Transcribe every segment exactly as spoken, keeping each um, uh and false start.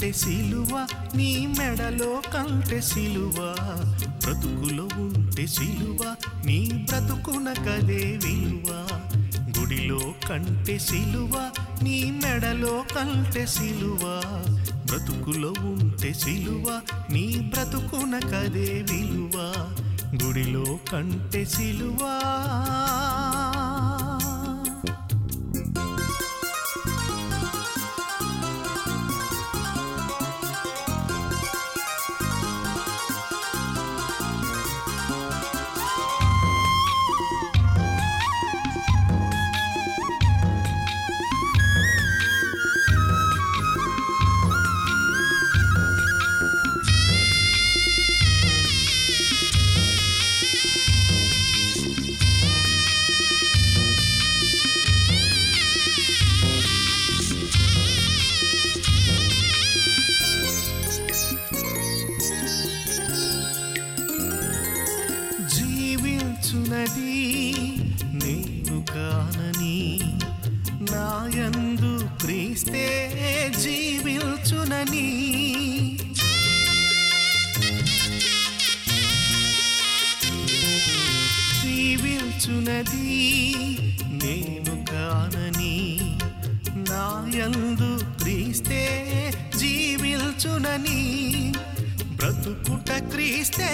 కంటే సిలువ, నీ మెడలో కంటే సిలువ, బ్రతుకులో ఉంటే సిలువ, నీ బ్రతుకున కదే విలువ. గుడిలో కంటే సిలువ, నీ మెడలో కంటే సిలువ, బ్రతుకులో ఉంటే సిలువ, నీ బ్రతుకున కదే విలువ. గుడిలో కంటే సిలువ. జీవించునది నేను కానని, నాయందు క్రీస్తే జీవించునని. జీవించునది నేను కానని, నాయందు క్రీస్తే జీవించునని. బ్రతుకుట క్రీస్తే,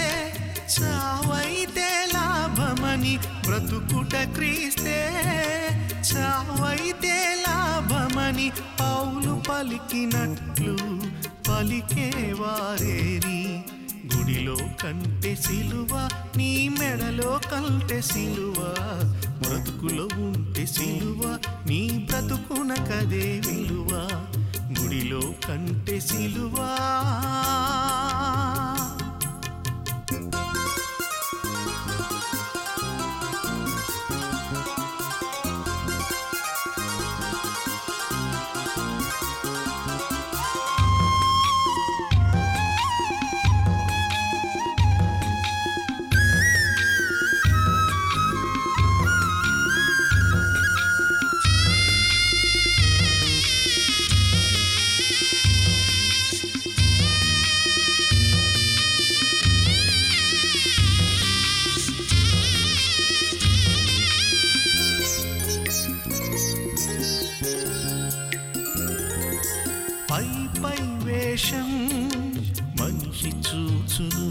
చావైతే లాభమని. బ్రతుకుట క్రీస్తే, చావైతే లాభమని. పౌలు పలికినట్లు పలికేవారేరి. గుడిలో కంటే సిలువ, నీ మెడలో కంటే సిలువ, బ్రతుకులో ఉంటే సిలువ, నీ బ్రతుకున కదే విలువ. గుడిలో కంటే సిలువ. పై పై వేషం మనిషి చూచును,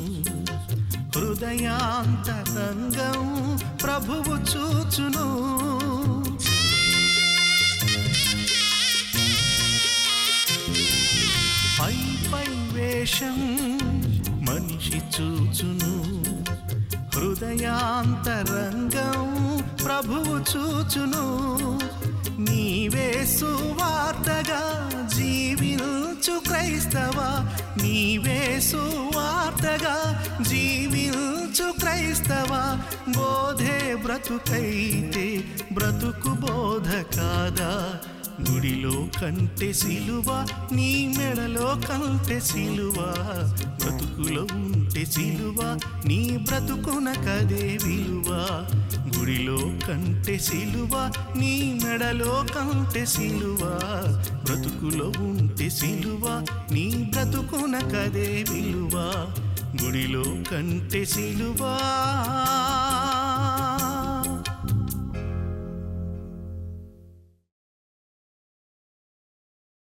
హృదయాంతరంగం ప్రభువు చూచును. పై పై వేషం మనిషి చూచును, హృదయాంతరంగం ప్రభువు చూచును. నీవే సువార్తగా జీవించు క్రైస్తవ, నీవే సువార్తగా జీవించు క్రైస్తవ. బోధే బ్రతుకైతే బ్రతుకు బోధ కాదా. గుడిలో కంటే సిలువ, నీ మెడలో కంటే సిలువ, బ్రతుకులో ఉంటే సిలువ, నీ బ్రతుకున కదే విలువ. గుడిలో కంటే సిలువ, నీ మెడలో కంటే సిలువ, బ్రతుకులో ఉంటే సిలువ, నీ బ్రతుకున కదే విలువ. గుడిలో కంటే సిలువ.